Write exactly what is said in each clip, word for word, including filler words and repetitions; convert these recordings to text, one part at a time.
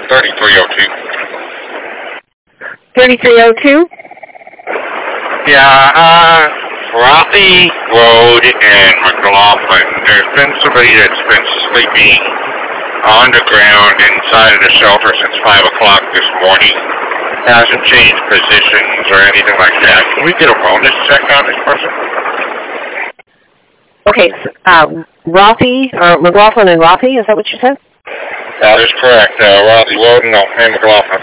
thirty-three oh two. thirty-three oh two? Yeah, uh, Rothy Road in McLaughlin. There's been somebody that's been sleeping on the ground inside of the shelter since five o'clock this morning. Hasn't changed positions or anything like that. Can we get a wellness check on this person? Okay, so, uh, Rothy, or McLaughlin and Rothy, is that what you said? That is correct. Uh, Rothy Road and McLaughlin.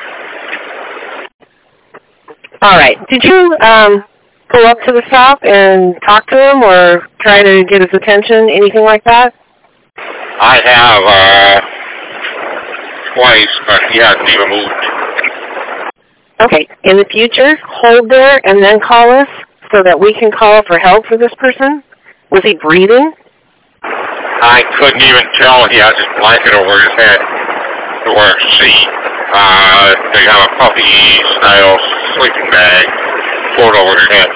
All right. Did you um, go up to the stop and talk to him or try to get his attention, anything like that? I have, uh, twice, but he hasn't even moved. Okay. In the future, hold there and then call us so that we can call for help for this person. Was he breathing? I couldn't even tell. He has his blanket over his head to wear a seat. Uh, they have a puppy-style sleeping bag pulled over their head.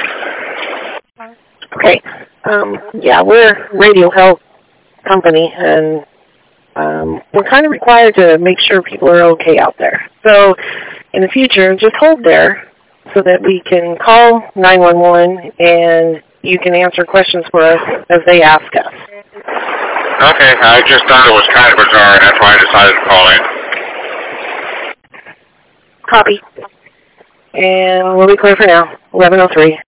Okay. Um, yeah, we're a radio health company, and um, we're kind of required to make sure people are okay out there. So in the future, just hold there so that we can call nine one one and you can answer questions for us as they ask us. Okay, I just thought it was kind of bizarre, and that's why I decided to call in. Copy. And we'll be clear for now, eleven oh three.